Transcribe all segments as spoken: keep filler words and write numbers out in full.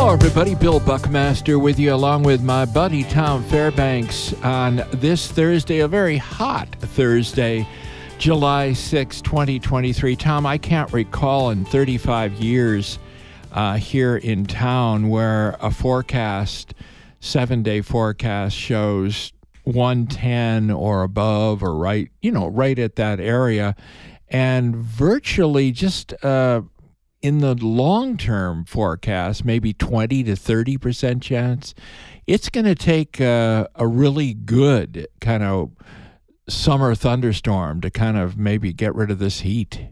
Hello, everybody. Bill Buckmaster with you, along with my buddy Tom Fairbanks, on this Thursday, a very hot Thursday, July sixth, twenty twenty-three. Tom, I can't recall in thirty-five years uh, here in town where a forecast, seven-day forecast, shows one ten or above, or right, you know, right at that area, and virtually just uh, in the long-term forecast, maybe twenty to thirty percent chance. It's going to take uh, a really good kind of summer thunderstorm to kind of maybe get rid of this heat.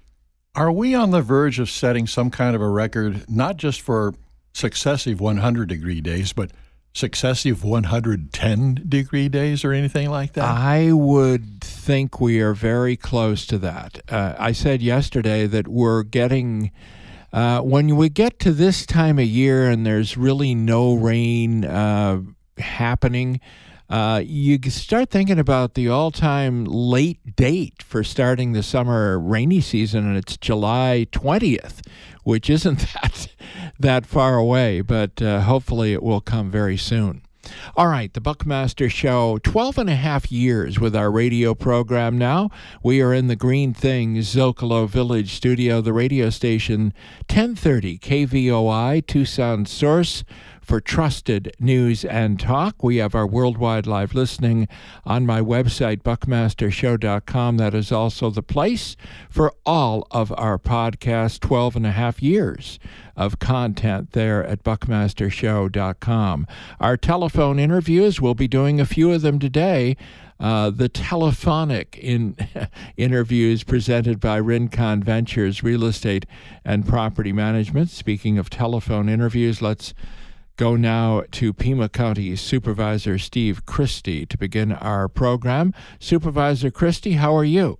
Are we on the verge of setting some kind of a record, not just for successive one hundred degree days, but successive one hundred ten degree days or anything like that? I would think we are very close to that. Uh, I said yesterday that we're getting, uh, when we get to this time of year and there's really no rain uh, happening, uh, you start thinking about the all-time late date for starting the summer rainy season, and it's July twentieth, which isn't that that far away, but uh, hopefully it will come very soon. All right, the Buckmaster Show, twelve and a half years with our radio program now. We are in the Green Things Zocalo Village studio, the radio station ten thirty K V O I, Tucson's source for trusted news and talk. We have our worldwide live listening on my website, buckmaster show dot com. That is also the place for all of our podcasts, twelve and a half years of content there at buckmaster show dot com. Our telephone interviews, we'll be doing a few of them today. Uh, the telephonic in interviews presented by Rincon Ventures Real Estate and Property Management. Speaking of telephone interviews, let's go now to Pima County Supervisor Steve Christie to begin our program. Supervisor Christie, how are you?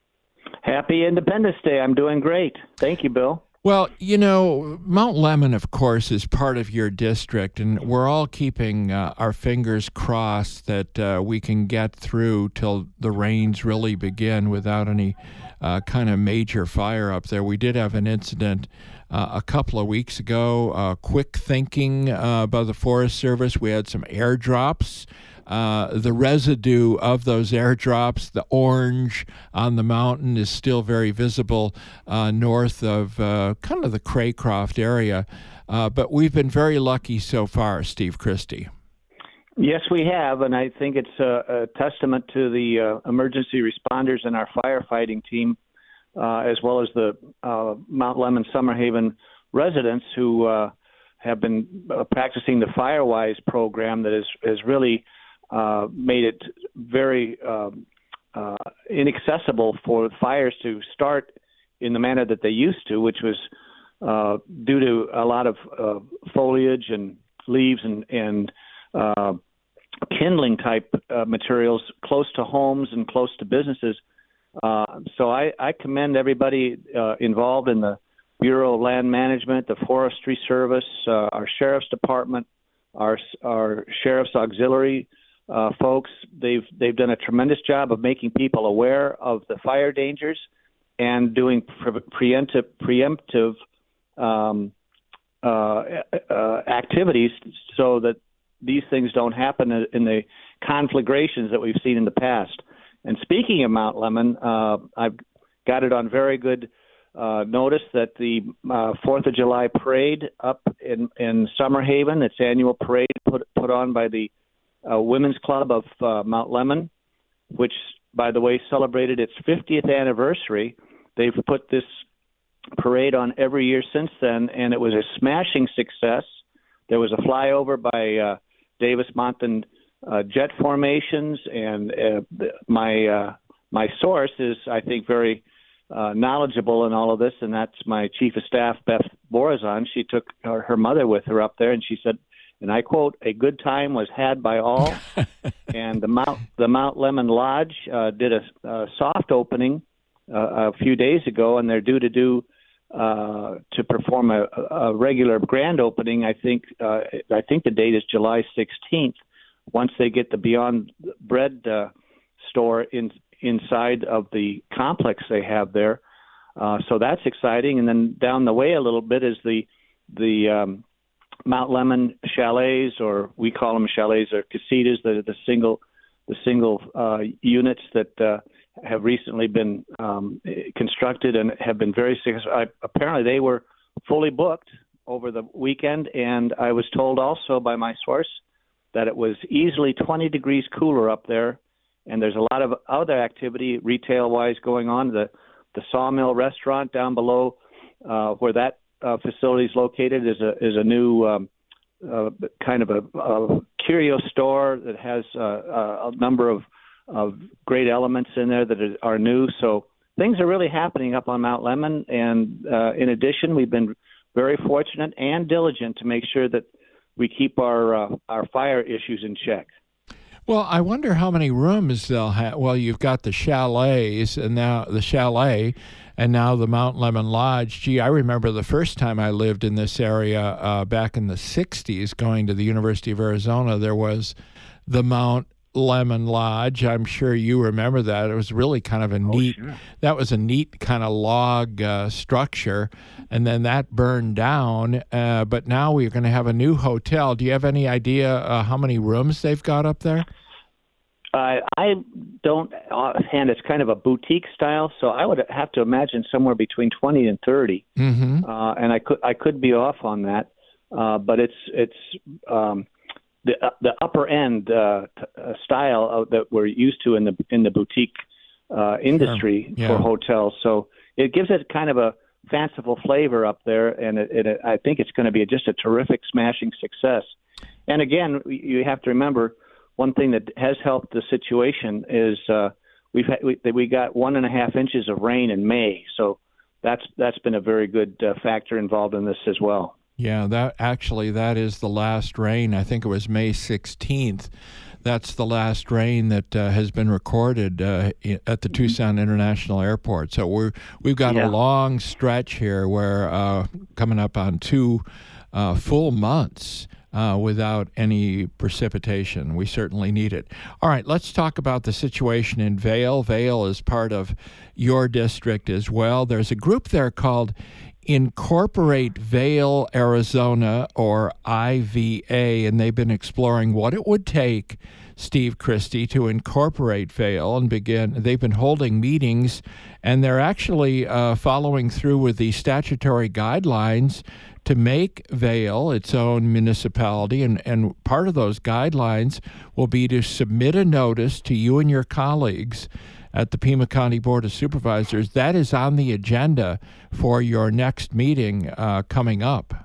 Happy Independence Day. I'm doing great. Thank you, Bill. Well, you know, Mount Lemmon, of course, is part of your district, and we're all keeping uh, our fingers crossed that uh, we can get through till the rains really begin without any uh, kind of major fire up there. We did have an incident uh, a couple of weeks ago, uh, quick thinking uh, by the Forest Service. We had some airdrops. Uh, the residue of those airdrops, the orange on the mountain, is still very visible uh, north of uh, kind of the Craycroft area. Uh, but we've been very lucky so far, Steve Christie. Yes, we have, and I think it's a, a testament to the uh, emergency responders and our firefighting team, uh, as well as the uh, Mount Lemmon Summerhaven residents who uh, have been uh, practicing the FireWise program that is, is really Uh, made it very um, uh, inaccessible for fires to start in the manner that they used to, which was uh, due to a lot of uh, foliage and leaves and, and uh, kindling type uh, materials close to homes and close to businesses. Uh, so I, I commend everybody uh, involved in the Bureau of Land Management, the Forestry Service, uh, our Sheriff's Department, our, our Sheriff's Auxiliary Uh, folks. They've they've done a tremendous job of making people aware of the fire dangers and doing pre- preemptive preemptive um, uh, uh, activities so that these things don't happen in the conflagrations that we've seen in the past. And speaking of Mount Lemmon, uh, I've got it on very good uh, notice that the uh, Fourth of July parade up in in Summerhaven, its annual parade put put on by the Uh, Women's Club of uh, Mount Lemmon, which, by the way, celebrated its fiftieth anniversary. They've put this parade on every year since then, and it was a smashing success. There was a flyover by uh, Davis-Monthan uh, jet formations, and uh, my uh, my source is, I think, very uh, knowledgeable in all of this, and that's my Chief of Staff, Beth Borazon. She took her, her mother with her up there, and she said, and I quote, "A good time was had by all." And the Mount the Mount Lemmon Lodge uh, did a, a soft opening uh, a few days ago, and they're due to do uh, to perform a, a regular grand opening. I think uh, I think the date is July sixteenth. Once they get the Beyond Bread uh, store in inside of the complex they have there, uh, so that's exciting. And then down the way a little bit is the the um, Mount Lemmon chalets, or we call them chalets or casitas, the the single the single uh, units that uh, have recently been um, constructed and have been very successful. I, apparently, they were fully booked over the weekend, and I was told also by my source that it was easily twenty degrees cooler up there, and there's a lot of other activity retail-wise going on. The the Sawmill restaurant down below uh, where that uh, facility is located is a is a new um, uh, kind of a, a curio store that has uh, a number of, of great elements in there that are new. So things are really happening up on Mount Lemmon, and uh, in addition, we've been very fortunate and diligent to make sure that we keep our uh, our fire issues in check. Well, I wonder how many rooms they'll have. Well, you've got the chalets and now the chalet, and now the Mount Lemmon Lodge. Gee, I remember the first time I lived in this area uh, back in the sixties, going to the University of Arizona. There was the Mount Lemmon Lodge. I'm sure you remember that. It was really kind of a neat. Oh, sure. That was a neat kind of log uh, structure, and then that burned down. Uh, but now we're going to have a new hotel. Do you have any idea uh, how many rooms they've got up there? Uh, I don't offhand. It's kind of a boutique style, so I would have to imagine somewhere between twenty and thirty. Mm-hmm. Uh, and I could I could be off on that, uh, but it's it's. Um, The uh, the upper end uh, t- uh, style of, that we're used to in the in the boutique uh, industry Sure. Yeah. for hotels, so it gives it kind of a fanciful flavor up there, and it, it, I think it's going to be just a terrific, smashing success. And again, you have to remember one thing that has helped the situation is uh, we've had, we, we got one and a half inches of rain in May, so that's that's been a very good uh, factor involved in this as well. Yeah, that actually, that is the last rain. I think it was May sixteenth. That's the last rain that uh, has been recorded uh, at the Tucson International Airport. So we're, we've got Yeah. a long stretch here where uh, coming up on two uh, full months uh, without any precipitation. We certainly need it. All right, let's talk about the situation in Vail. Vail is part of your district as well. There's a group there called Incorporate Vail, Arizona, or I V A, and they've been exploring what it would take, Steve Christie, to incorporate Vail and begin. They've been holding meetings, and they're actually uh, following through with the statutory guidelines to make Vail its own municipality, and, and part of those guidelines will be to submit a notice to you and your colleagues at the Pima County Board of Supervisors. That is on the agenda for your next meeting uh, coming up.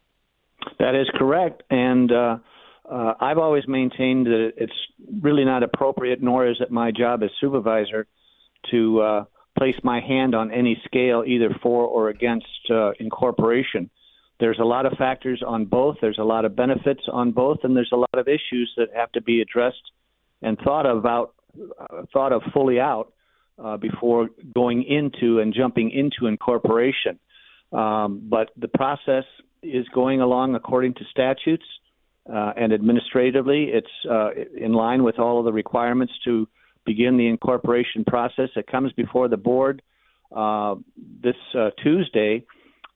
That is correct, and uh, uh, I've always maintained that it's really not appropriate, nor is it my job as supervisor, to uh, place my hand on any scale either for or against uh, incorporation. There's a lot of factors on both. There's a lot of benefits on both, and there's a lot of issues that have to be addressed and thought about, uh, thought of fully out uh, before going into and jumping into incorporation. Um, but the process is going along according to statutes, uh, and administratively, it's uh, in line with all of the requirements to begin the incorporation process. It comes before the board uh, this uh, Tuesday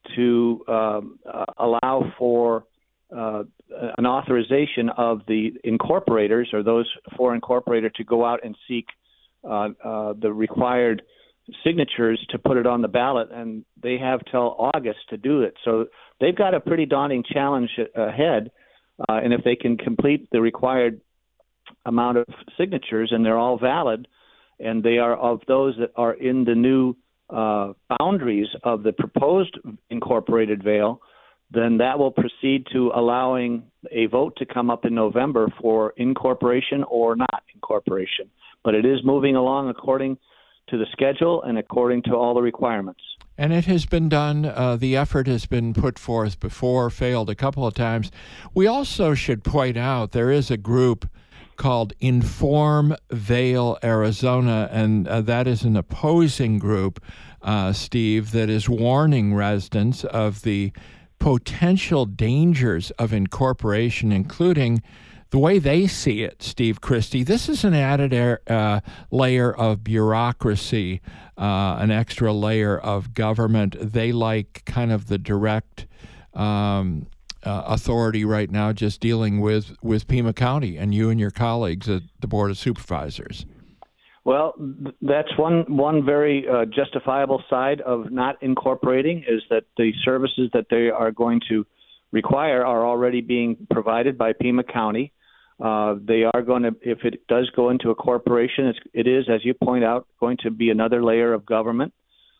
to um, uh, allow for uh, an authorization of the incorporators or those for incorporator to go out and seek uh, uh, the required signatures to put it on the ballot, and they have till August to do it. So they've got a pretty daunting challenge ahead, uh, and if they can complete the required amount of signatures and they're all valid, and they are of those that are in the new uh, boundaries of the proposed incorporated Vail, then that will proceed to allowing a vote to come up in November for incorporation or not incorporation. But it is moving along according to the schedule and according to all the requirements. And it has been done, uh, the effort has been put forth before, failed a couple of times. We also should point out there is a group called Inform Vail, Arizona, and uh, that is an opposing group, uh, Steve, that is warning residents of the potential dangers of incorporation, including the way they see it, Steve Christie. This is an added air, uh, layer of bureaucracy, uh, an extra layer of government. They like kind of the direct um, uh, authority right now just dealing with, with Pima County and you and your colleagues at the Board of Supervisors? Well, th- that's one one very uh, justifiable side of not incorporating, is that the services that they are going to require are already being provided by Pima County. Uh, they are going to, if it does go into a corporation, it's, it is, as you point out, going to be another layer of government.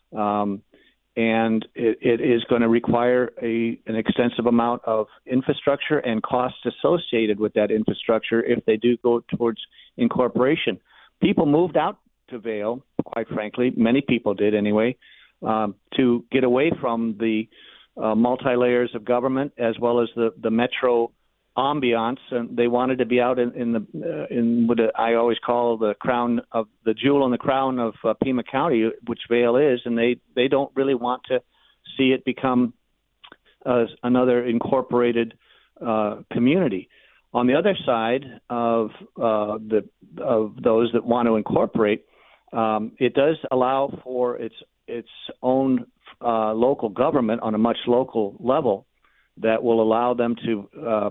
Um, and it, it is going to require a, an extensive amount of infrastructure and costs associated with that infrastructure if they do go towards incorporation. People moved out to Vail, quite frankly, many people did anyway, um, to get away from the uh, multi-layers of government as well as the, the metro ambiance, and they wanted to be out in, in the uh, in what I always call the crown of the jewel in the crown of uh, Pima County, which Vail is, and they, they don't really want to see it become uh, another incorporated uh, community. On the other side of uh, the of those that want to incorporate, um, it does allow for its its own uh, local government on a much local level that will allow them to uh,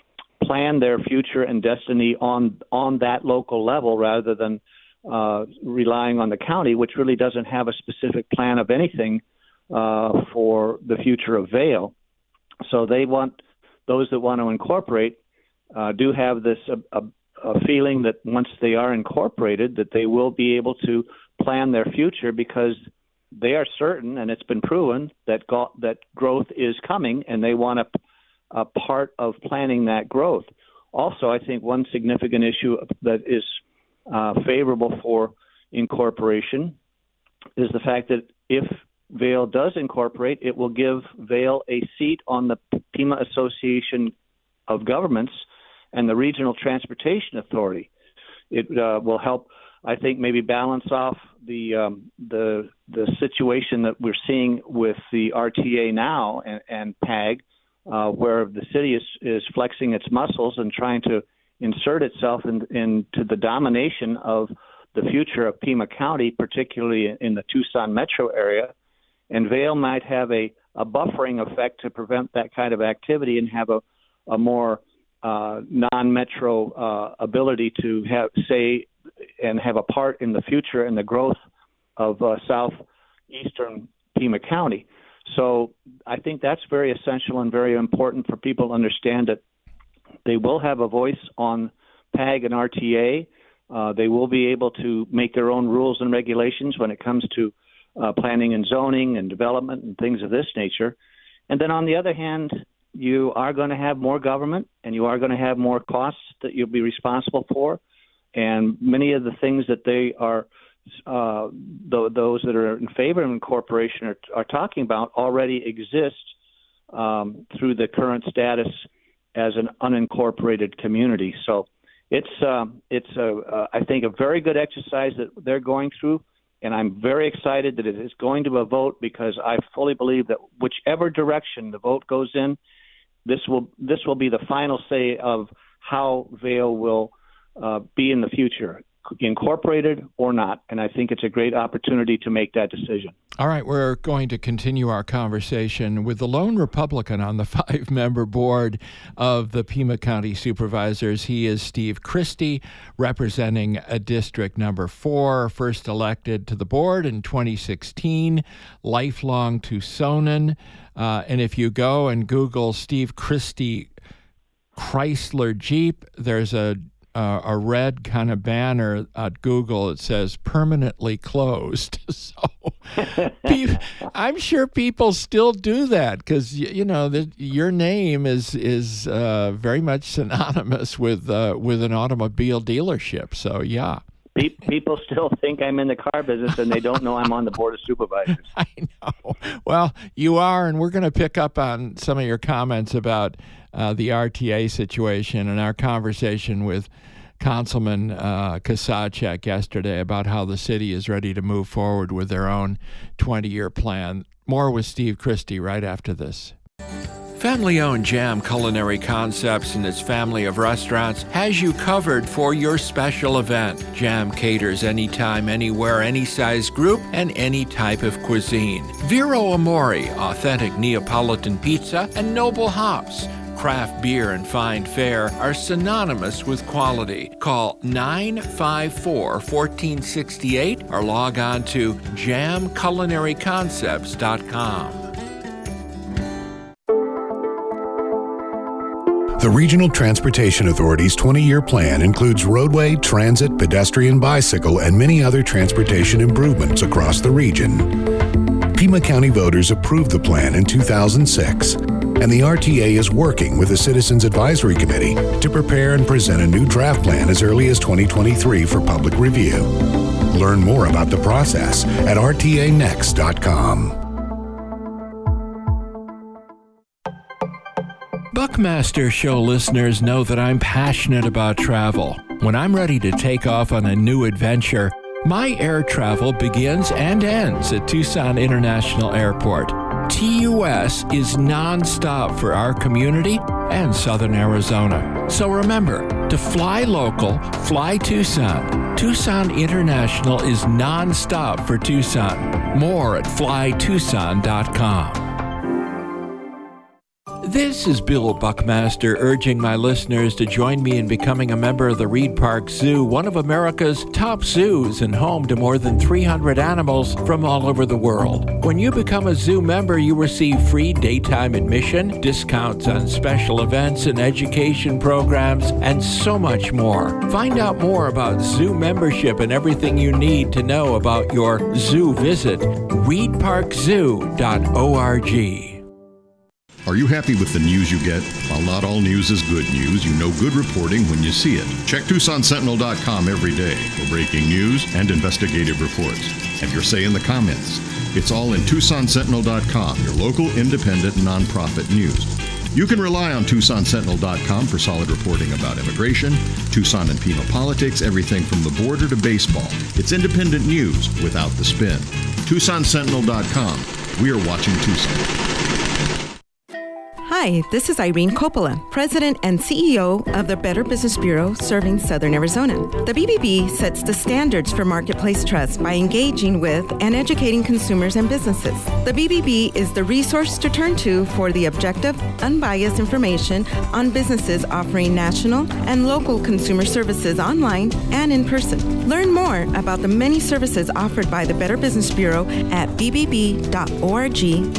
plan their future and destiny on on that local level rather than uh, relying on the county, which really doesn't have a specific plan of anything uh, for the future of Vail. So they want those that want to incorporate uh, do have this a, a, a feeling that once they are incorporated, that they will be able to plan their future because they are certain, and it's been proven, that go- that growth is coming, and they want to a part of planning that growth. Also, I think one significant issue that is uh, favorable for incorporation is the fact that if Vail does incorporate, it will give Vail a seat on the Pima Association of Governments and the Regional Transportation Authority. It uh, will help, I think, maybe balance off the um, the the situation that we're seeing with the R T A now and, and P A G, uh, where the city is, is flexing its muscles and trying to insert itself in, into the domination of the future of Pima County, particularly in the Tucson metro area. And Vail might have a, a buffering effect to prevent that kind of activity and have a, a more uh, non-metro uh, ability to have say and have a part in the future and the growth of uh, southeastern Pima County. So I think that's very essential and very important for people to understand that they will have a voice on P A G and R T A. Uh, they will be able to make their own rules and regulations when it comes to uh, planning and zoning and development and things of this nature. And then on the other hand, you are going to have more government and you are going to have more costs that you'll be responsible for. And many of the things that they are, uh, th- those that are in favor of incorporation are, are talking about already exist um, through the current status as an unincorporated community. So it's, uh, it's a, uh, I think, a very good exercise that they're going through. And I'm very excited that it is going to a vote because I fully believe that whichever direction the vote goes in, this will this will be the final say of how Vail will uh, be in the future, incorporated or not. And I think it's a great opportunity to make that decision. All right, we're going to continue our conversation with the lone Republican on the five-member board of the Pima County Supervisors. He is Steve Christie, representing a district number four, first elected to the board in twenty sixteen, lifelong Tucsonan. Uh, and if you go and Google Steve Christie Chrysler Jeep, there's a Uh, a red kind of banner at Google. It says permanently closed. So pe- I'm sure people still do that because, y- you know, the, your name is is uh, very much synonymous with uh, with an automobile dealership. So, yeah. Pe- people still think I'm in the car business and they don't know I'm on the Board of Supervisors. I know. Well, you are, and we're going to pick up on some of your comments about uh, the R T A situation and our conversation with Councilman uh, Kasachek yesterday about how the city is ready to move forward with their own twenty-year plan. More with Steve Christie right after this. Family-owned Jam Culinary Concepts and its family of restaurants has you covered for your special event. Jam caters anytime, anywhere, any size group, and any type of cuisine. Vero Amore, authentic Neapolitan pizza, and Noble Hops. Craft beer and fine fare are synonymous with quality. Call nine five four, one four six eight or log on to jam culinary concepts dot com. The Regional Transportation Authority's twenty-year plan includes roadway, transit, pedestrian, bicycle, and many other transportation improvements across the region. Pima County voters approved the plan in two thousand six, and the R T A is working with the Citizens Advisory Committee to prepare and present a new draft plan as early as twenty twenty-three for public review. Learn more about the process at r t a next dot com. Buckmaster Show listeners know that I'm passionate about travel. When I'm ready to take off on a new adventure, my air travel begins and ends at Tucson International Airport. T U S is nonstop for our community and Southern Arizona. So remember, to fly local, fly Tucson. Tucson International is nonstop for Tucson. More at fly tucson dot com. This is Bill Buckmaster urging my listeners to join me in becoming a member of the Reed Park Zoo, one of America's top zoos and home to more than three hundred animals from all over the world. When you become a zoo member, you receive free daytime admission, discounts on special events and education programs, and so much more. Find out more about zoo membership and everything you need to know about your zoo visit. reed park zoo dot org. Are you happy with the news you get? While not all news is good news, you know good reporting when you see it. Check Tucson Sentinel dot com every day for breaking news and investigative reports. Have your say in the comments. It's all in Tucson Sentinel dot com, your local independent nonprofit news. You can rely on Tucson Sentinel dot com for solid reporting about immigration, Tucson and Pima politics, everything from the border to baseball. It's independent news without the spin. Tucson Sentinel dot com. We are watching Tucson. Hi, this is Irene Coppola, President and C E O of the Better Business Bureau serving Southern Arizona. The B B B sets the standards for marketplace trust by engaging with and educating consumers and businesses. The B B B is the resource to turn to for the objective, unbiased information on businesses offering national and local consumer services online and in person. Learn more about the many services offered by the Better Business Bureau at b b b dot org.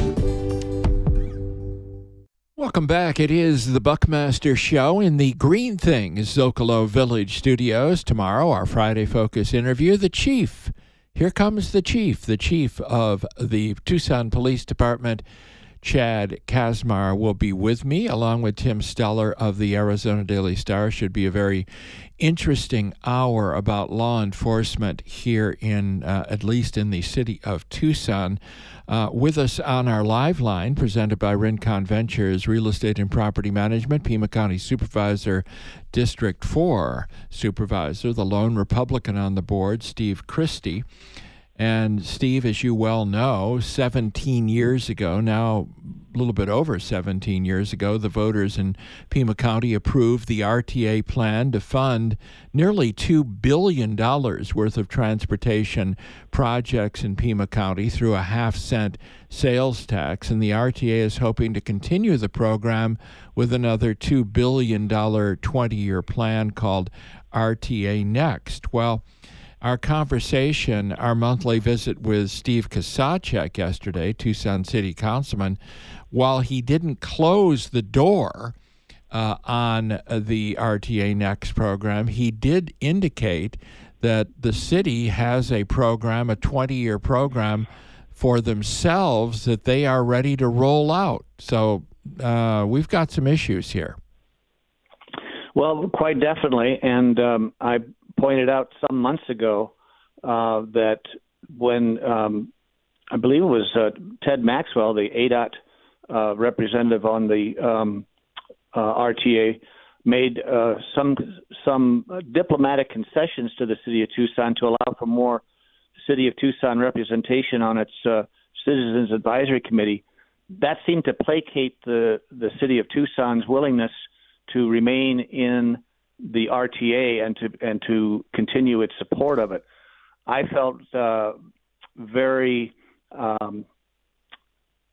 Welcome back. It is the Buckmaster Show in the Green Thing Zocalo Village Studios. Tomorrow, our Friday Focus interview, the Chief. Here comes the Chief, the Chief of the Tucson Police Department, Chad Kazmar, will be with me, along with Tim Steller of the Arizona Daily Star. Should be a very interesting hour about law enforcement here in, uh, at least in the city of Tucson. Uh, with us on our live line, presented by Rincon Ventures, Real Estate and Property Management, Pima County Supervisor, District four Supervisor, the lone Republican on the board, Steve Christie. And Steve, as you well know, seventeen years ago, now a little bit over seventeen years ago, the voters in Pima County approved the R T A plan to fund nearly two billion dollars worth of transportation projects in Pima County through a half cent sales tax. And the R T A is hoping to continue the program with another two billion dollars twenty-year plan called R T A Next. Well, our conversation, our monthly visit with Steve Kasacek yesterday, Tucson City Councilman, while he didn't close the door uh, on the R T A Next program, he did indicate that the city has a program, a twenty-year program for themselves that they are ready to roll out. So uh, we've got some issues here. Well, quite definitely. And um, I pointed out some months ago uh, that when um, I believe it was uh, Ted Maxwell, the A D O T uh, representative on the um, uh, R T A, made uh, some some diplomatic concessions to the city of Tucson to allow for more city of Tucson representation on its uh, Citizens Advisory Committee. That seemed to placate the, the city of Tucson's willingness to remain in the R T A and to and to continue its support of it. I felt uh, very um,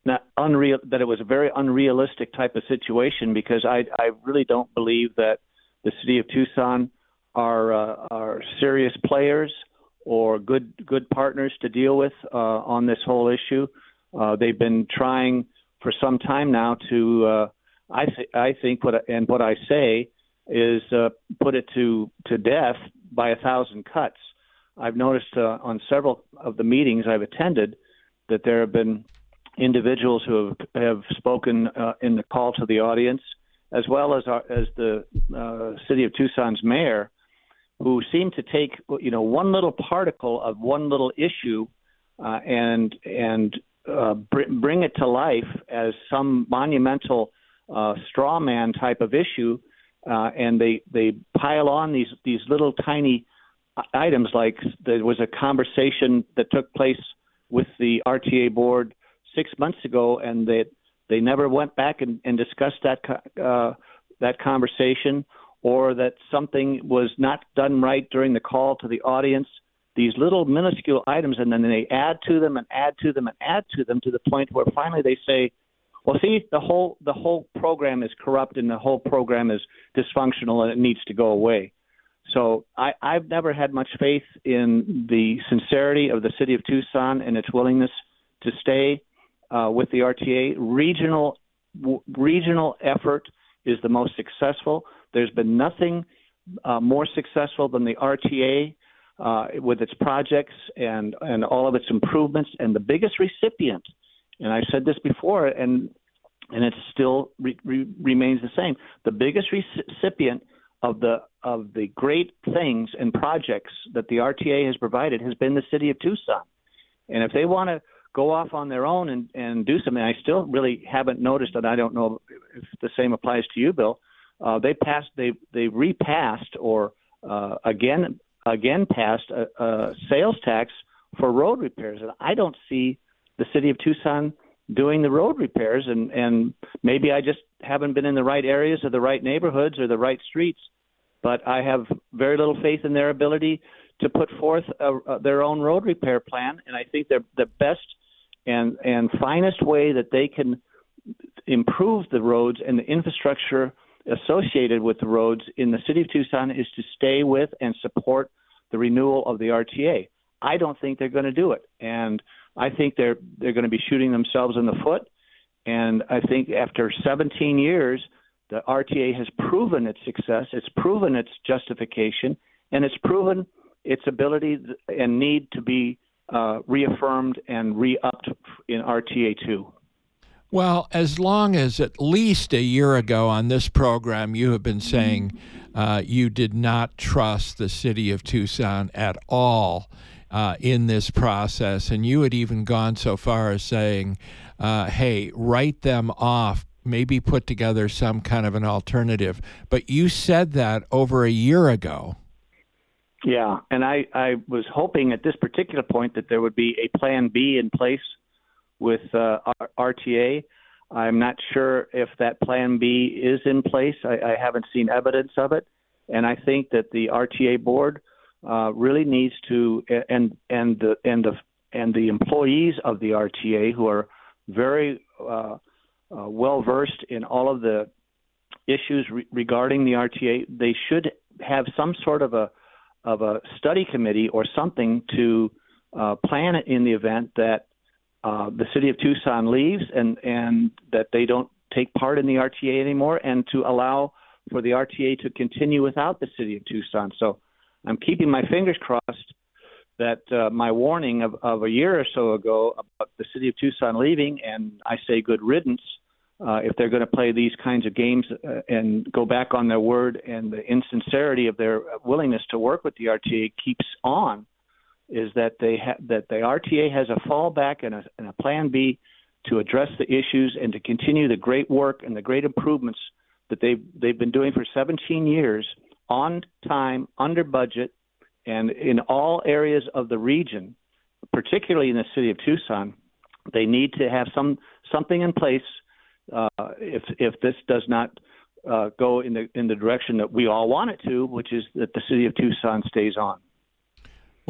not unreal, that it was a very unrealistic type of situation, because I, I really don't believe that the city of Tucson are uh, are serious players or good good partners to deal with uh, on this whole issue. Uh, they've been trying for some time now to, uh, I, th- I think, what and what I say is uh, put it to, to death by a thousand cuts. I've noticed uh, on several of the meetings I've attended that there have been individuals who have, have spoken uh, in the call to the audience, as well as our, as the uh, city of Tucson's mayor, who seem to take, you know, one little particle of one little issue uh, and and uh, br- bring it to life as some monumental uh, straw man type of issue, uh, and they they pile on these these little tiny items. Like there was a conversation that took place with the R T A board six months ago, and they they never went back and, and discussed that uh, that conversation, or that something was not done right during the call to the audience. These little minuscule items, and then they add to them and add to them and add to them to the point where finally they say, well, see, the whole the whole program is corrupt and the whole program is dysfunctional and it needs to go away. So I, I've never had much faith in the sincerity of the city of Tucson and its willingness to stay uh, with the R T A. Regional w- regional effort is the most successful. There's been nothing uh, more successful than the R T A uh, with its projects and, and all of its improvements. And the biggest recipient, and I've said this before, and and it still re- re- remains the same, the biggest recipient of the of the great things and projects that the R T A has provided has been the city of Tucson. And if they want to go off on their own and, and do something, I still really haven't noticed, and I don't know if the same applies to you, Bill. Uh, they passed, they they repassed, or uh, again again passed a, a sales tax for road repairs, and I don't see the city of Tucson doing the road repairs. And, and maybe I just haven't been in the right areas or the right neighborhoods or the right streets, but I have very little faith in their ability to put forth a, a, their own road repair plan. And I think they're the best and and finest way that they can improve the roads and the infrastructure associated with the roads in the city of Tucson is to stay with and support the renewal of the R T A. I don't think they're going to do it, and I think they're they're going to be shooting themselves in the foot. And I think after seventeen years, the R T A has proven its success, it's proven its justification, and it's proven its ability and need to be uh, reaffirmed and re-upped in R T A two. Well, as long as at least a year ago on this program, you have been saying uh, you did not trust the city of Tucson at all uh, in this process, and you had even gone so far as saying, uh, hey, write them off, maybe put together some kind of an alternative. But you said that over a year ago. Yeah, and I, I was hoping at this particular point that there would be a plan B in place with uh, R T A. I'm not sure if that plan B is in place. I, I haven't seen evidence of it. And I think that the R T A board uh, really needs to, and and the and the and the employees of the R T A, who are very uh, uh, well versed in all of the issues re- regarding the R T A, they should have some sort of a of a study committee or something to uh, plan it in the event that Uh, the city of Tucson leaves and, and that they don't take part in the R T A anymore, and to allow for the R T A to continue without the city of Tucson. So I'm keeping my fingers crossed that uh, my warning of, of a year or so ago about the city of Tucson leaving, and I say good riddance, uh, if they're going to play these kinds of games uh, and go back on their word, and the insincerity of their willingness to work with the R T A keeps on, is that they ha- that the R T A has a fallback and a, and a plan B to address the issues and to continue the great work and the great improvements that they've, they've been doing for seventeen years on time, under budget, and in all areas of the region, particularly in the city of Tucson. They need to have some something in place uh, if if this does not uh, go in the in the direction that we all want it to, which is that the city of Tucson stays on.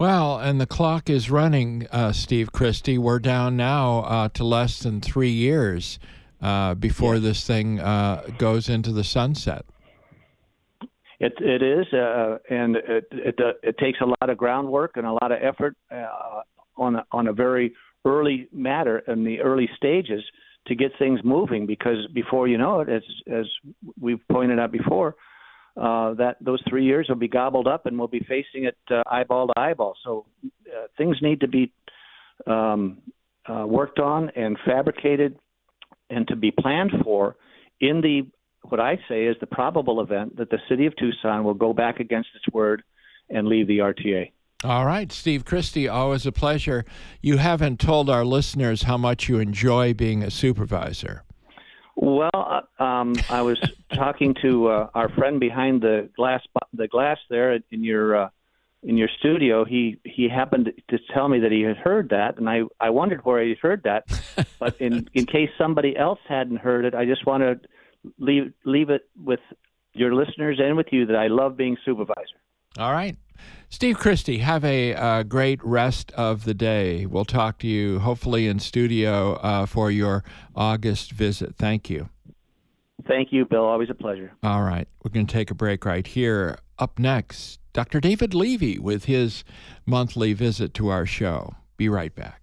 Well, and the clock is running, uh, Steve Christie. We're down now uh, to less than three years uh, before yeah. this thing uh, goes into the sunset. It it is, uh, and it, it it takes a lot of groundwork and a lot of effort uh, on a, on a very early matter in the early stages to get things moving. Because before you know it, as as we've pointed out before, uh, that those three years will be gobbled up, and we'll be facing it uh, eyeball to eyeball. So uh, things need to be um, uh, worked on and fabricated, and to be planned for in the what I say is the probable event that the city of Tucson will go back against its word and leave the R T A. All right, Steve Christie, always a pleasure. You haven't told our listeners how much you enjoy being a supervisor. Well, uh, um, I was talking to uh, our friend behind the glass, the glass there in your uh, in your studio. He he happened to tell me that he had heard that, and I, I wondered where he heard that. But in in case somebody else hadn't heard it, I just want to leave leave it with your listeners and with you that I love being supervisor. All right. Steve Christie, have a uh, great rest of the day. We'll talk to you hopefully in studio uh, for your August visit. Thank you. Thank you, Bill. Always a pleasure. All right. We're going to take a break right here. Up next, Doctor David Levy with his monthly visit to our show. Be right back.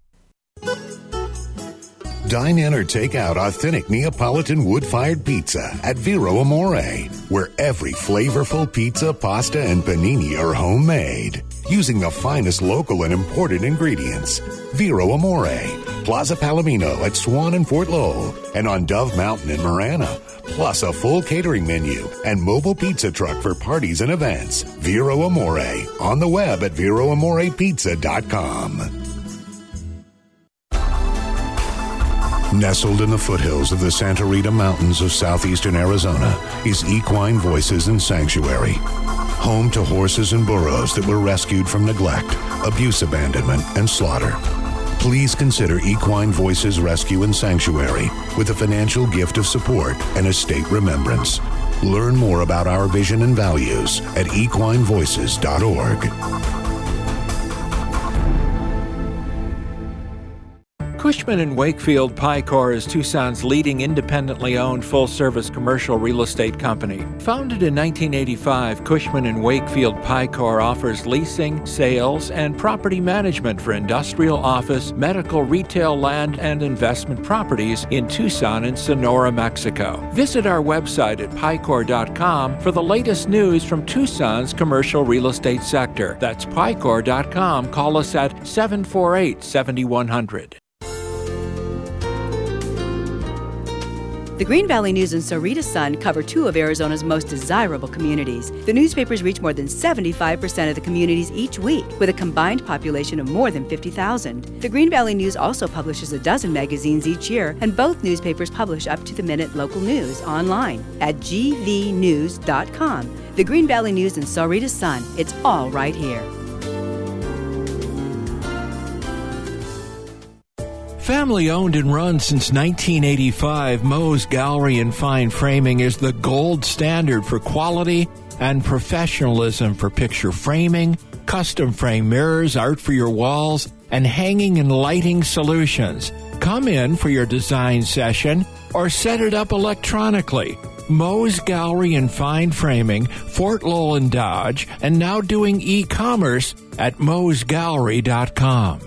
Dine in or take out authentic Neapolitan wood-fired pizza at Vero Amore, where every flavorful pizza, pasta, and panini are homemade, using the finest local and imported ingredients. Vero Amore, Plaza Palomino at Swan and Fort Lowell, and on Dove Mountain in Marana, plus a full catering menu and mobile pizza truck for parties and events. Vero Amore, on the web at vero amore pizza dot com. Nestled in the foothills of the Santa Rita Mountains of southeastern Arizona is Equine Voices and Sanctuary, home to horses and burros that were rescued from neglect, abuse, abandonment, and slaughter. Please consider Equine Voices Rescue and Sanctuary with a financial gift of support and a state remembrance. Learn more about our vision and values at equine voices dot org. Cushman and Wakefield Picor is Tucson's leading independently owned full-service commercial real estate company. Founded in nineteen eighty-five, Cushman and Wakefield Picor offers leasing, sales, and property management for industrial, office, medical, retail, land, and investment properties in Tucson and Sonora, Mexico. Visit our website at picor dot com for the latest news from Tucson's commercial real estate sector. That's picor dot com. Call us at seven four eight, seven one zero zero. The Green Valley News and Sahuarita Sun cover two of Arizona's most desirable communities. The newspapers reach more than seventy-five percent of the communities each week, with a combined population of more than fifty thousand. The Green Valley News also publishes a dozen magazines each year, and both newspapers publish up-to-the-minute local news online at g v news dot com. The Green Valley News and Sahuarita Sun, it's all right here. Family owned and run since nineteen eighty-five, Moe's Gallery and Fine Framing is the gold standard for quality and professionalism for picture framing, custom frame mirrors, art for your walls, and hanging and lighting solutions. Come in for your design session or set it up electronically. Moe's Gallery and Fine Framing, Fort Lowell and Dodge, and now doing e-commerce at moes gallery dot com.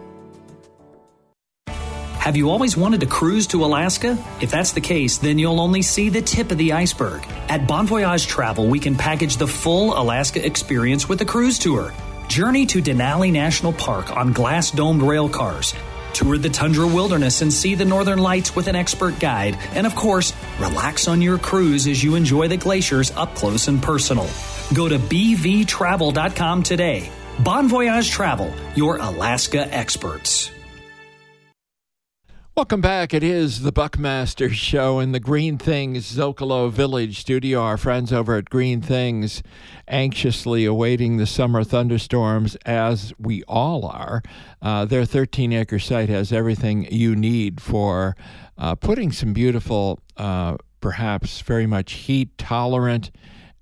Have you always wanted to cruise to Alaska? If that's the case, then you'll only see the tip of the iceberg. At Bon Voyage Travel, we can package the full Alaska experience with a cruise tour. Journey to Denali National Park on glass-domed rail cars. Tour the tundra wilderness and see the northern lights with an expert guide. And of course, relax on your cruise as you enjoy the glaciers up close and personal. Go to b v travel dot com today. Bon Voyage Travel, your Alaska experts. Welcome back. It is the Buckmaster Show in the Green Things Zocalo Village studio. Our friends over at Green Things anxiously awaiting the summer thunderstorms, as we all are. Uh, their thirteen-acre site has everything you need for uh, putting some beautiful, uh, perhaps very much heat-tolerant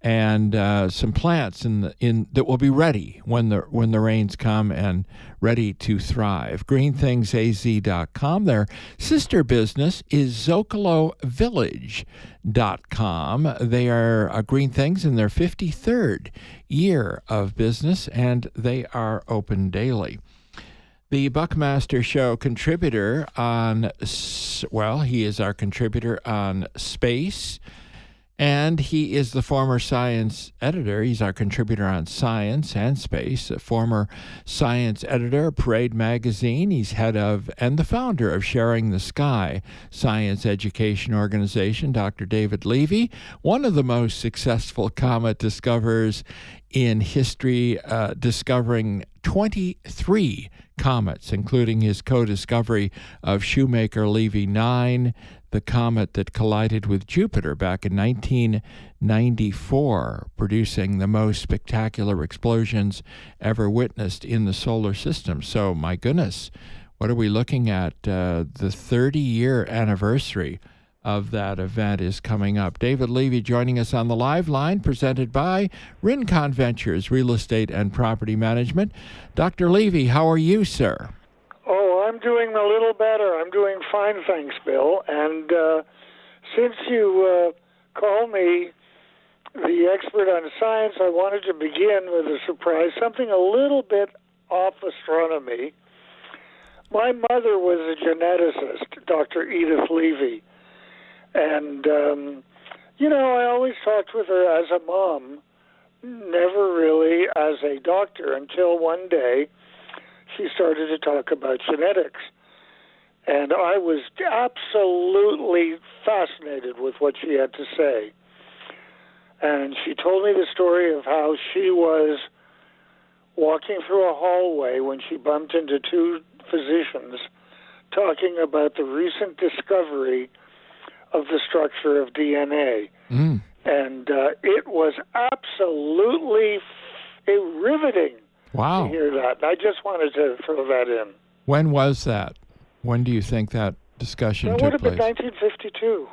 and uh, some plants in the, in that will be ready when the when the rains come and ready to thrive. green things a z dot com. Their sister business is zocalo village dot com. They are uh, Green Things in their fifty-third year of business, and they are open daily. The Buckmaster Show contributor on, well, he is our contributor on space, and he is the former science editor. He's our contributor on science and space, a former science editor of Parade Magazine. He's head of and the founder of Sharing the Sky Science Education Organization, Doctor David Levy, one of the most successful comet discoverers in history, uh, discovering twenty-three comets, including his co-discovery of Shoemaker-Levy nine, the comet that collided with Jupiter back in nineteen ninety-four, producing the most spectacular explosions ever witnessed in the solar system. So, my goodness, what are we looking at? Uh, the thirty-year anniversary of that event is coming up. David Levy joining us on the live line, presented by Rincon Ventures, Real Estate and Property Management. Doctor Levy, how are you, sir? Oh, I'm doing a little better. I'm doing fine, thanks, Bill. And uh, since you uh, call me the expert on science, I wanted to begin with a surprise, something a little bit off astronomy. My mother was a geneticist, Doctor Edith Levy. And, um, you know, I always talked with her as a mom, never really as a doctor, until one day she started to talk about genetics. And I was absolutely fascinated with what she had to say. And she told me the story of how she was walking through a hallway when she bumped into two physicians talking about the recent discovery of the structure of D N A. Mm. And uh, it was absolutely f- riveting wow. to hear that. I just wanted to throw that in. When was that? When do you think that discussion that took place? That would have been nineteen fifty-two.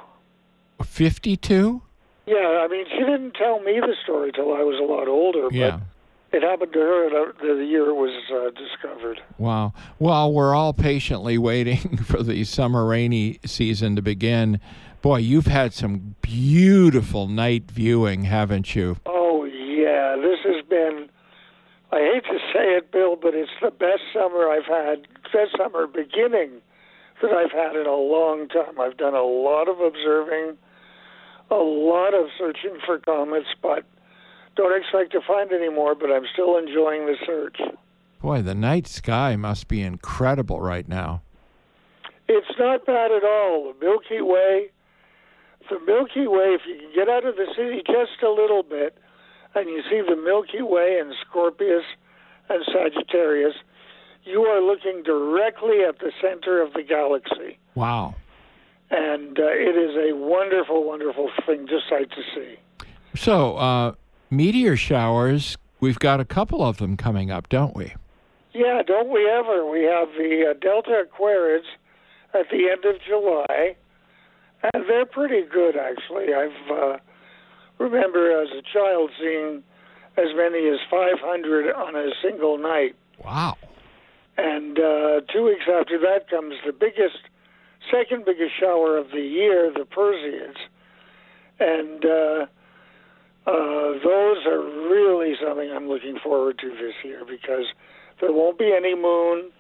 fifty-two? Yeah, I mean, she didn't tell me the story till I was a lot older, yeah. but it happened to her the year it was uh, discovered. Wow. Well, we're all patiently waiting for the summer rainy season to begin. Boy, you've had some beautiful night viewing, haven't you? Oh, yeah. This has been, I hate to say it, Bill, but it's the best summer I've had, best summer beginning that I've had in a long time. I've done a lot of observing, a lot of searching for comets, but don't expect to find any more, but I'm still enjoying the search. Boy, the night sky must be incredible right now. It's not bad at all. The Milky Way, the Milky Way, if you can get out of the city just a little bit, and you see the Milky Way and Scorpius and Sagittarius, you are looking directly at the center of the galaxy. Wow. And uh, it is a wonderful, wonderful thing, just sight to see. So, uh, meteor showers, we've got a couple of them coming up, don't we? Yeah, don't we ever? We have the uh, Delta Aquarids at the end of July, and they're pretty good, actually. I've uh, remember as a child seeing as many as five hundred on a single night. Wow. And uh, two weeks after that comes the biggest, second biggest shower of the year, the Perseids. And uh, uh, those are really something I'm looking forward to this year because there won't be any moon.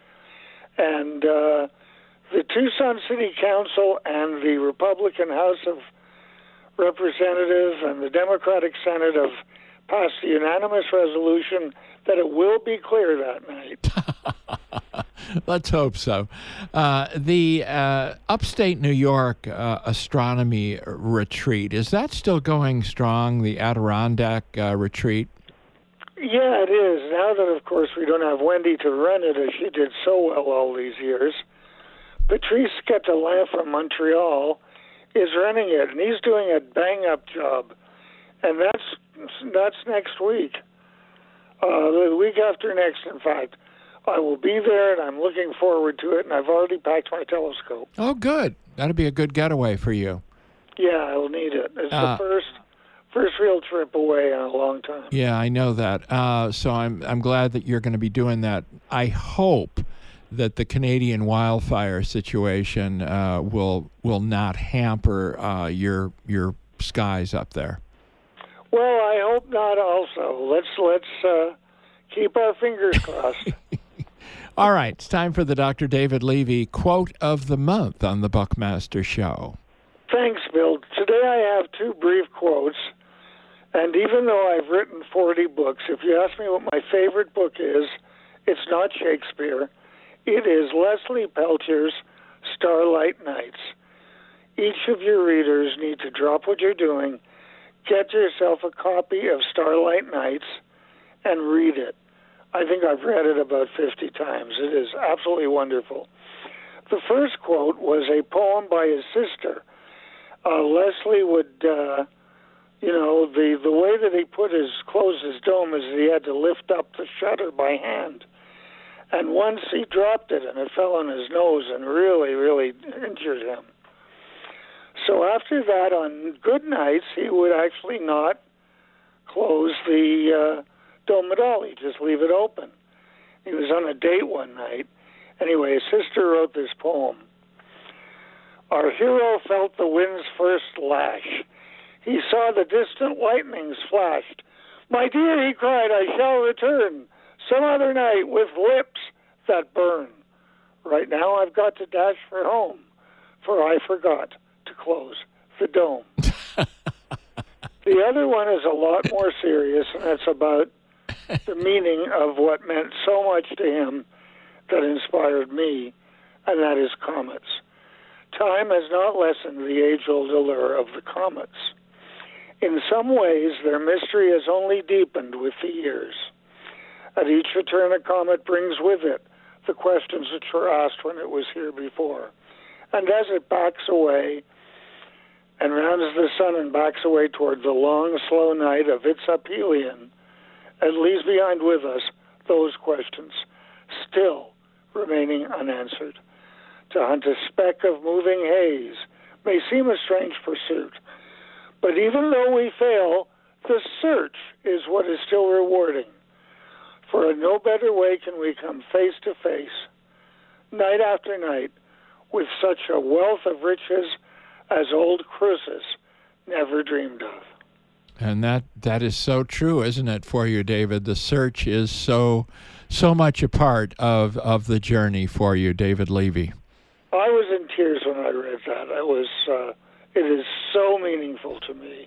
And uh, the Tucson City Council and the Republican House of Representatives and the Democratic Senate have passed a unanimous resolution that it will be clear that night. Let's hope so. Uh, the uh, upstate New York uh, astronomy retreat, is that still going strong, the Adirondack uh, retreat? Yeah, it is. Now that, of course, we don't have Wendy to run it as she did so well all these years, Patrice Catalan from Montreal is running it, and he's doing a bang-up job. And that's that's next week. Uh, the week after next, in fact. I will be there, and I'm looking forward to it, and I've already packed my telescope. Oh, good. That'll be a good getaway for you. Yeah, I'll need it. It's uh, the first first real real trip away in a long time. Yeah, I know that. Uh, so I'm I'm glad that you're going to be doing that. I hope that the Canadian wildfire situation uh, will will not hamper uh, your your skies up there. Well, I hope not. Also, let's let's uh, keep our fingers crossed. All right, it's time for the Doctor David Levy quote of the month on the Buckmaster Show. Thanks, Bill. Today I have two brief quotes, and even though I've written forty books, if you ask me what my favorite book is, it's not Shakespeare. It is Leslie Peltier's Starlight Nights. Each of your readers need to drop what you're doing, get yourself a copy of Starlight Nights, and read it. I think I've read it about fifty times. It is absolutely wonderful. The first quote was a poem by his sister. Uh, Leslie would, uh, you know, the, the way that he put his, closed his dome is he had to lift up the shutter by hand. And once he dropped it, and it fell on his nose and really, really injured him. So after that, on good nights, he would actually not close the uh, dome at all. He'd just leave it open. He was on a date one night. Anyway, his sister wrote this poem. Our hero felt the wind's first lash. He saw the distant lightnings flashed. My dear, he cried, I shall return some other night with lips that burn. Right now I've got to dash for home, for I forgot to close the dome. The other one is a lot more serious, and that's about the meaning of what meant so much to him that inspired me, and that is comets. Time has not lessened the age-old allure of the comets. In some ways, their mystery has only deepened with the years. At each return, a comet brings with it the questions which were asked when it was here before. And as it backs away and rounds the sun and backs away toward the long, slow night of its aphelion, it leaves behind with us those questions, still remaining unanswered. To hunt a speck of moving haze may seem a strange pursuit, but even though we fail, the search is what is still rewarding. For in no better way can we come face to face, night after night, with such a wealth of riches as old Croesus never dreamed of. And that that is so true, isn't it, for you, David? The search is so so much a part of, of the journey for you, David Levy. I was in tears when I read that. It was, uh, it is so meaningful to me.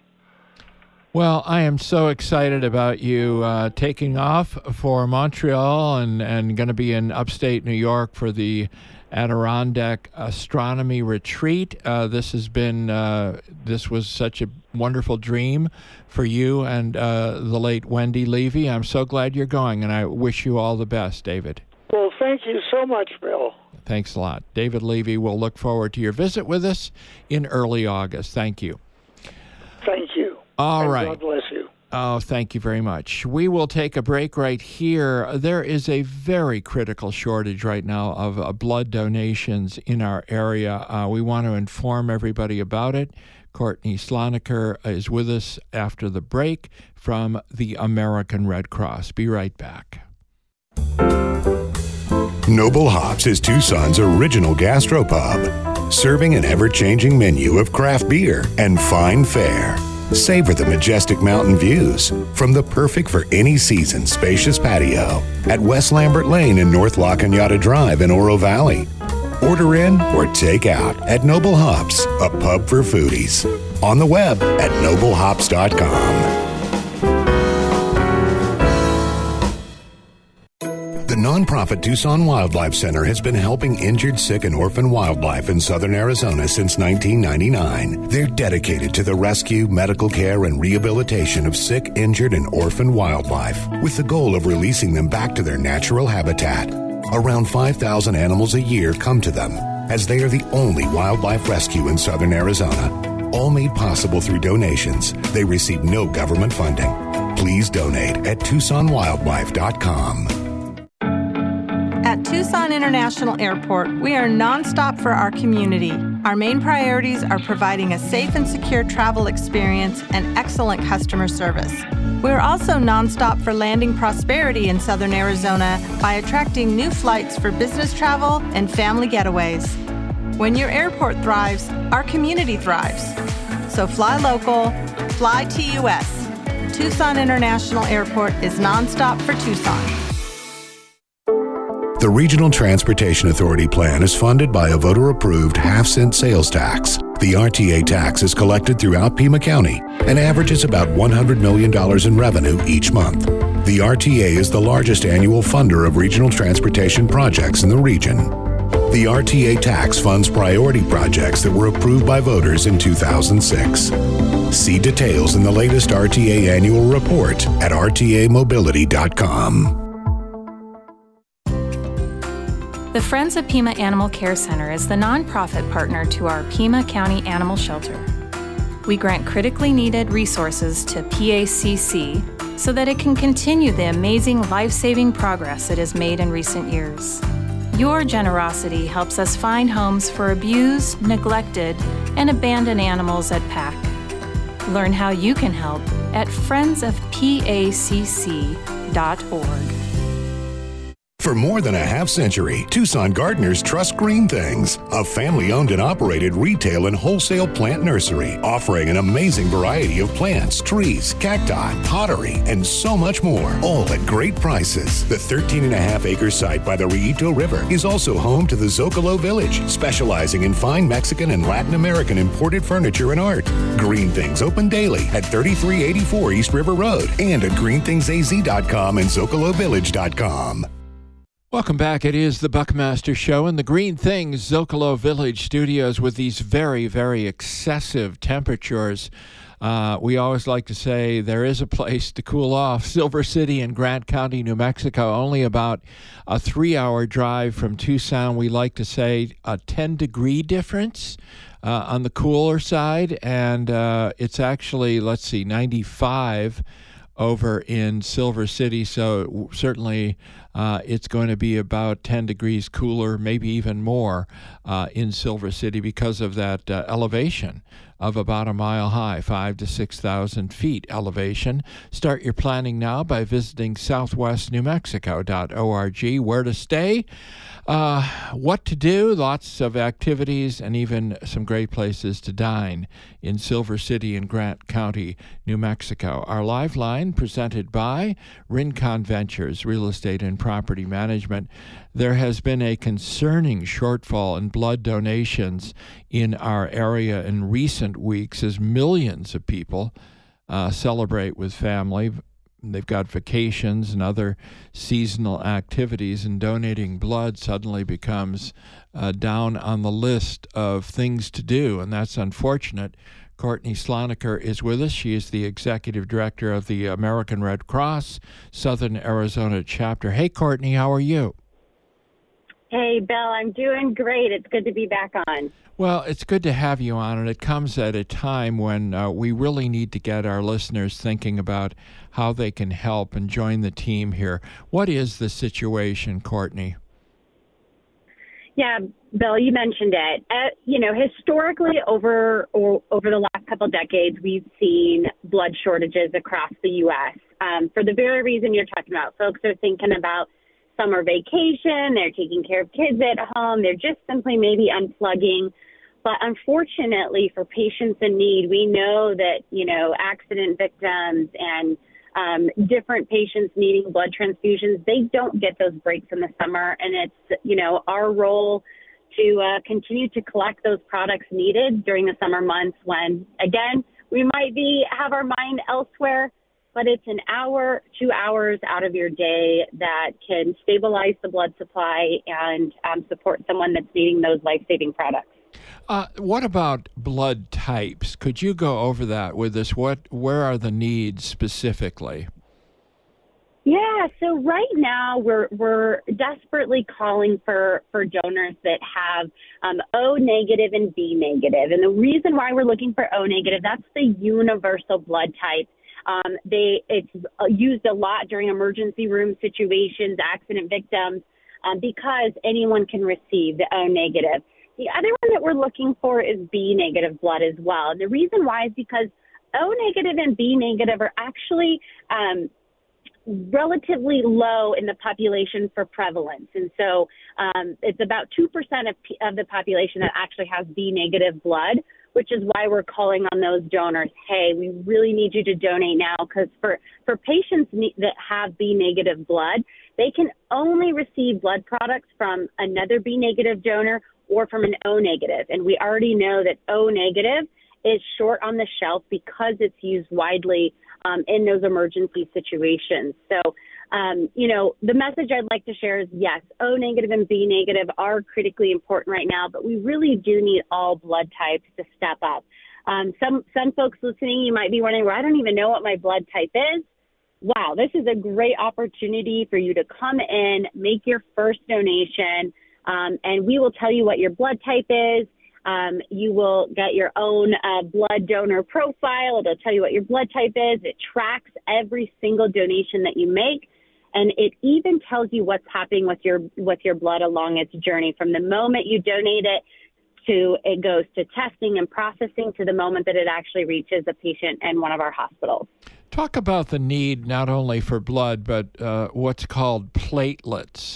Well, I am so excited about you uh, taking off for Montreal and, and going to be in upstate New York for the Adirondack Astronomy Retreat. Uh, this has been, uh, this was such a wonderful dream for you and uh, the late Wendy Levy. I'm so glad you're going, and I wish you all the best, David. Well, thank you so much, Bill. Thanks a lot. David Levy, will look forward to your visit with us in early August. Thank you. Thank you. All and right. God bless you. Oh, thank you very much. We will take a break right here. There is a very critical shortage right now of uh, blood donations in our area. Uh, we want to inform everybody about it. Courtney Sloniker is with us after the break from the American Red Cross. Be right back. Noble Hops is Tucson's original gastropub, serving an ever-changing menu of craft beer and fine fare. Savor the majestic mountain views from the perfect for any season spacious patio at West Lambert Lane and North La Cañada Drive in Oro Valley. Order in or take out at Noble Hops, a pub for foodies. On the web at noble hops dot com. The nonprofit Tucson Wildlife Center has been helping injured, sick, and orphan wildlife in southern Arizona since nineteen ninety-nine. They're dedicated to the rescue, medical care, and rehabilitation of sick, injured, and orphan wildlife, with the goal of releasing them back to their natural habitat. Around five thousand animals a year come to them, as they are the only wildlife rescue in southern Arizona. All made possible through donations. They receive no government funding. Please donate at tucson wildlife dot com. At Tucson International Airport, we are nonstop for our community. Our main priorities are providing a safe and secure travel experience and excellent customer service. We're also nonstop for landing prosperity in Southern Arizona by attracting new flights for business travel and family getaways. When your airport thrives, our community thrives. So fly local, fly T U S. Tucson International Airport is nonstop for Tucson. The Regional Transportation Authority plan is funded by a voter-approved half-cent sales tax. The R T A tax is collected throughout Pima County and averages about one hundred million dollars in revenue each month. The R T A is the largest annual funder of regional transportation projects in the region. The R T A tax funds priority projects that were approved by voters in two thousand six. See details in the latest R T A annual report at r t a mobility dot com. The Friends of Pima Animal Care Center is the nonprofit partner to our Pima County Animal Shelter. We grant critically needed resources to P A C C so that it can continue the amazing life-saving progress it has made in recent years. Your generosity helps us find homes for abused, neglected, and abandoned animals at P A C. Learn how you can help at friends of p a c c dot org. For more than a half century, Tucson gardeners trust Green Things, a family-owned and operated retail and wholesale plant nursery offering an amazing variety of plants, trees, cacti, pottery, and so much more, all at great prices. The thirteen and a half acre site by the Rillito River is also home to the Zocalo Village, specializing in fine Mexican and Latin American imported furniture and art. Green Things open daily at thirty-three eighty-four East River Road and at green things a z dot com and zocalo village dot com. Welcome back. It is the Buckmaster Show in the Green Things Zocalo Village studios with these very, very excessive temperatures. Uh, we always like to say there is a place to cool off. Silver City in Grant County, New Mexico, only about a three-hour drive from Tucson. We like to say a ten-degree difference uh, on the cooler side, and uh, it's actually, let's see, ninety-five over in Silver City, so certainly uh, it's going to be about ten degrees cooler, maybe even more uh, in Silver City because of that uh, elevation of about a mile high, five to six thousand feet elevation. Start your planning now by visiting southwest new mexico dot org. Where to stay, uh, what to do, lots of activities, and even some great places to dine in Silver City and Grant County, New Mexico. Our live line presented by Rincon Ventures, Real Estate and Property Management. There has been a concerning shortfall in blood donations in our area in recent weeks as millions of people uh, celebrate with family. They've got vacations and other seasonal activities, and donating blood suddenly becomes uh, down on the list of things to do, and that's unfortunate. Courtney Sloniker is with us. She is the executive director of the American Red Cross Southern Arizona chapter. Hey, Courtney, how are you? Hey, Bill, I'm doing great. It's good to be back on. Well, it's good to have you on, and it comes at a time when uh, we really need to get our listeners thinking about how they can help and join the team here. What is the situation, Courtney? Yeah, Bill, you mentioned it. Uh, you know, historically, over or, over the last couple of decades, we've seen blood shortages across the U S Um, for the very reason you're talking about. Folks are thinking about summer vacation, they're taking care of kids at home, they're just simply maybe unplugging. But unfortunately, for patients in need, we know that, you know, accident victims and um, different patients needing blood transfusions, they don't get those breaks in the summer. And it's, you know, our role to uh, continue to collect those products needed during the summer months when, again, we might be have our mind elsewhere, but it's an hour, two hours out of your day that can stabilize the blood supply and um, support someone that's needing those life-saving products. Uh, what about blood types? Could you go over that with us? What, where are the needs specifically? Yeah, so right now we're we're desperately calling for, for donors that have um, O negative and B negative. And the reason why we're looking for O negative, that's the universal blood type. Um, they it's used a lot during emergency room situations, accident victims, um, because anyone can receive the O negative. The other one that we're looking for is B negative blood as well. And the reason why is because O negative and B negative are actually um, relatively low in the population for prevalence. And so um, it's about two percent of, of the population that actually has B negative blood, which is why we're calling on those donors. Hey, we really need you to donate now, because for, for patients that have B negative blood, they can only receive blood products from another B negative donor or from an O negative. And we already know that O negative is short on the shelf because it's used widely um, in those emergency situations. So, um, you know, the message I'd like to share is, yes, O negative and B negative are critically important right now, but we really do need all blood types to step up. Um, some, some folks listening, you might be wondering, well, I don't even know what my blood type is. Wow, this is a great opportunity for you to come in, make your first donation, um, and we will tell you what your blood type is. Um, you will get your own uh, blood donor profile. It'll tell you what your blood type is. It tracks every single donation that you make, and it even tells you what's happening with your with your blood along its journey from the moment you donate it to it goes to testing and processing to the moment that it actually reaches a patient in one of our hospitals. Talk about the need not only for blood, but uh, what's called platelets.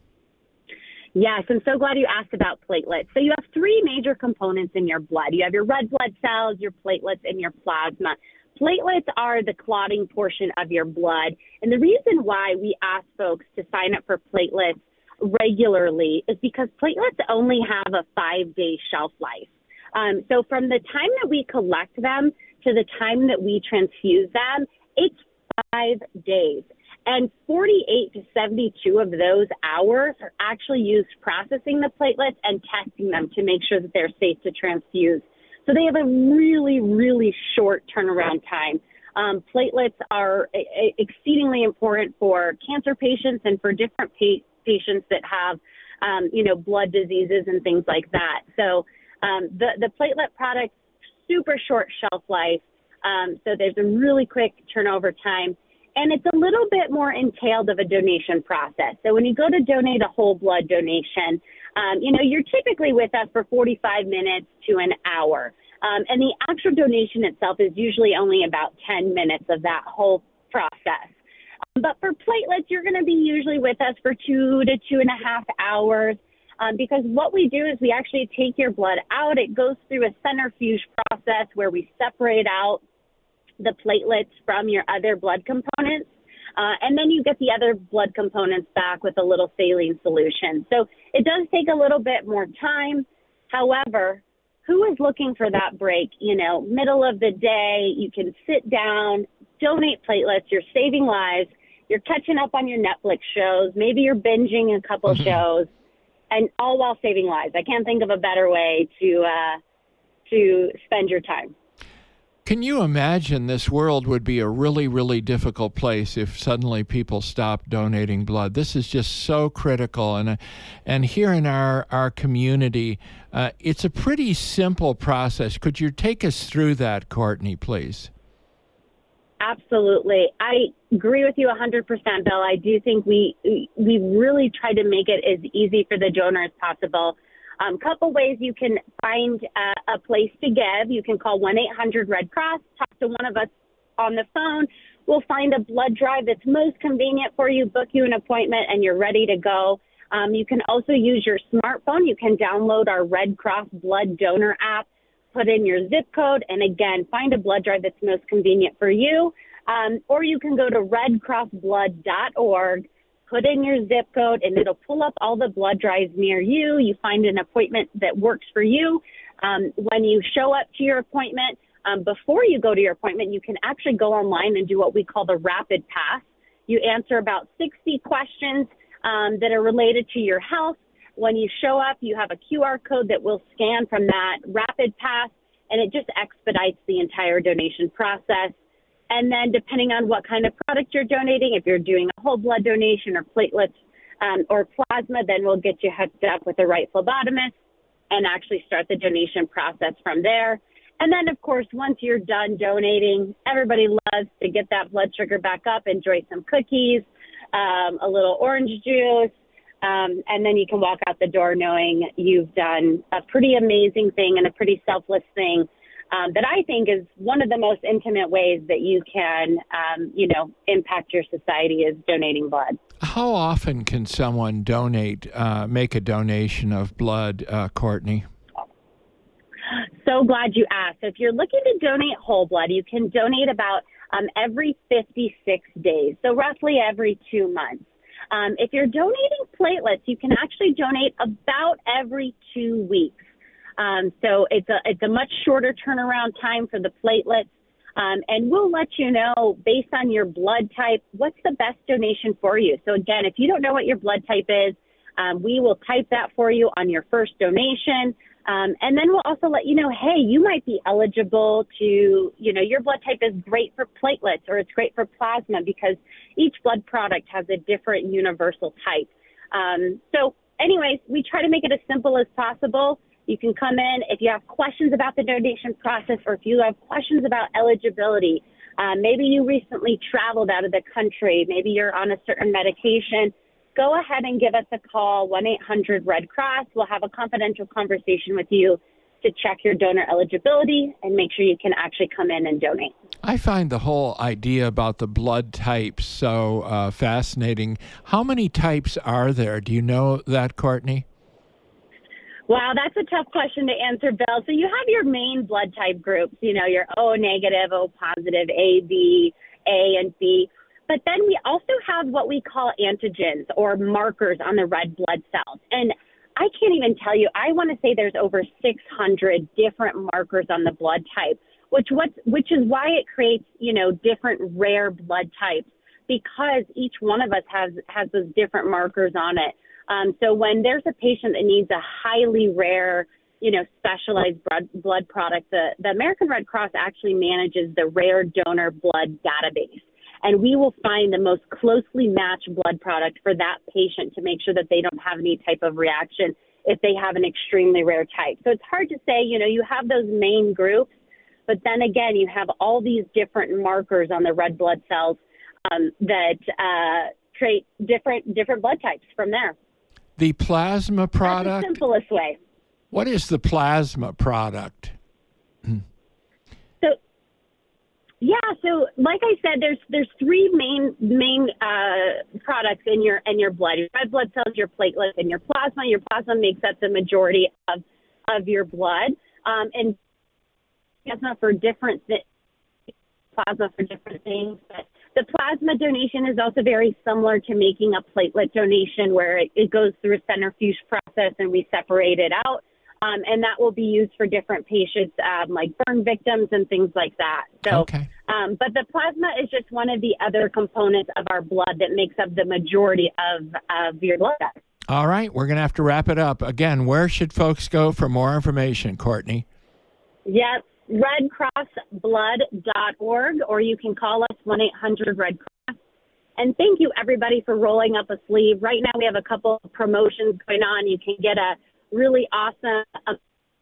Yes, I'm so glad you asked about platelets. So you have three major components in your blood. You have your red blood cells, your platelets, and your plasma. Platelets are the clotting portion of your blood. And the reason why we ask folks to sign up for platelets regularly is because platelets only have a five-day shelf life. Um, so from the time that we collect them to the time that we transfuse them, it's five days. And forty-eight to seventy-two of those hours are actually used processing the platelets and testing them to make sure that they're safe to transfuse. So they have a really, really short turnaround time. Um, platelets are a- a- exceedingly important for cancer patients and for different pa- patients that have, um, you know, blood diseases and things like that. So um, the, the platelet product, super short shelf life. Um, so there's a really quick turnover time. And it's a little bit more entailed of a donation process. So when you go to donate a whole blood donation, um, you know, you're typically with us for forty-five minutes to an hour. Um, and the actual donation itself is usually only about ten minutes of that whole process. Um, but for platelets, you're going to be usually with us for two to two and a half hours. Um, because what we do is we actually take your blood out. It goes through a centrifuge process where we separate out the platelets from your other blood components, uh, and then you get the other blood components back with a little saline solution. So it does take a little bit more time. However, who is looking for that break? You know, middle of the day, you can sit down, donate platelets, you're saving lives, you're catching up on your Netflix shows, maybe you're binging a couple mm-hmm. shows, and all while saving lives. I can't think of a better way to uh, to spend your time. Can you imagine this world would be a really, really difficult place if suddenly people stopped donating blood? This is just so critical. And uh, and here in our, our community, uh, it's a pretty simple process. Could you take us through that, Courtney, please? Absolutely. I agree with you one hundred percent, Bill. I do think we we really try to make it as easy for the donor as possible. A um, couple ways you can find uh, a place to give. You can call one eight hundred red cross, talk to one of us on the phone. We'll find a blood drive that's most convenient for you, book you an appointment, and you're ready to go. Um, you can also use your smartphone. You can download our Red Cross Blood Donor app, put in your zip code, and again, find a blood drive that's most convenient for you. Um, or you can go to red cross blood dot org. Put in your zip code, and it'll pull up all the blood drives near you. You find an appointment that works for you. Um, when you show up to your appointment, um, before you go to your appointment, you can actually go online and do what we call the rapid pass. You answer about sixty questions um, that are related to your health. When you show up, you have a Q R code that will scan from that rapid pass, and it just expedites the entire donation process. And then depending on what kind of product you're donating, if you're doing a whole blood donation or platelets um, or plasma, then we'll get you hooked up with the right phlebotomist and actually start the donation process from there. And then, of course, once you're done donating, everybody loves to get that blood sugar back up, enjoy some cookies, um, a little orange juice, Um, and then you can walk out the door knowing you've done a pretty amazing thing and a pretty selfless thing um, that I think is one of the most intimate ways that you can, um, you know, impact your society is donating blood. How often can someone donate, uh, make a donation of blood, uh, Courtney? So glad you asked. So if you're looking to donate whole blood, you can donate about um, every fifty-six days, so roughly every two months. Um, if you're donating platelets, you can actually donate about every two weeks. Um, so it's a it's a much shorter turnaround time for the platelets, um, and we'll let you know based on your blood type what's the best donation for you. So again, if you don't know what your blood type is, um, we will type that for you on your first donation. Um, and then we'll also let you know, hey, you might be eligible to, you know, your blood type is great for platelets or it's great for plasma because each blood product has a different universal type. Um, so anyways, we try to make it as simple as possible. You can come in if you have questions about the donation process or if you have questions about eligibility. Uh, maybe you recently traveled out of the country. Maybe you're on a certain medication. Go ahead and give us a call, one eight hundred red cross. We'll have a confidential conversation with you to check your donor eligibility and make sure you can actually come in and donate. I find the whole idea about the blood types so uh, fascinating. How many types are there? Do you know that, Courtney? Wow, that's a tough question to answer, Bill. So you have your main blood type groups, you know, your O negative, O positive, A, B, A, and B. But then we also have what we call antigens or markers on the red blood cells. And I can't even tell you, I want to say there's over six hundred different markers on the blood type, which what's, which is why it creates, you know, different rare blood types because each one of us has, has those different markers on it. Um, so when there's a patient that needs a highly rare, you know, specialized blood, blood product, the, the American Red Cross actually manages the rare donor blood database. And we will find the most closely matched blood product for that patient to make sure that they don't have any type of reaction if they have an extremely rare type. So it's hard to say, you know, you have those main groups, but then again, you have all these different markers on the red blood cells um, that uh, create different different blood types from there. The plasma product? That's the simplest way. What is the plasma product? So, yeah, so like I said, there's there's three main main uh, products in your in your blood: your red blood cells, your platelets, and your plasma. Your plasma makes up the majority of of your blood, um, and plasma for different th- plasma for different things. But the plasma donation is also very similar to making a platelet donation, where it, it goes through a centrifuge process and we separate it out. Um, and that will be used for different patients, um, like burn victims and things like that. So, okay. um, but the plasma is just one of the other components of our blood that makes up the majority of, of your blood. All right, we're going to have to wrap it up. Again, where should folks go for more information, Courtney? Yep, red cross blood dot org, or you can call us, one eight hundred red cross. And thank you, everybody, for rolling up a sleeve. Right now we have a couple of promotions going on. You can get a really awesome um,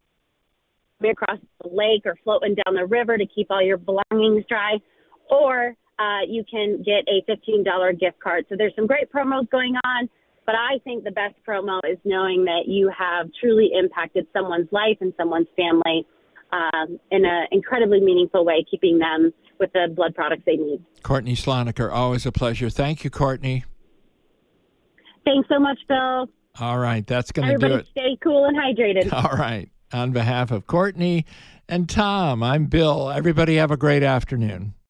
across the lake or floating down the river to keep all your belongings dry, or uh, you can get a fifteen dollars gift card. So there's some great promos going on, but I think the best promo is knowing that you have truly impacted someone's life and someone's family um, in an incredibly meaningful way, keeping them with the blood products they need. Courtney Sloniker, always a pleasure. Thank you, Courtney. Thanks so much, Bill. All right, that's going to do it. Stay cool and hydrated. All right. On behalf of Courtney and Tom, I'm Bill. Everybody have a great afternoon.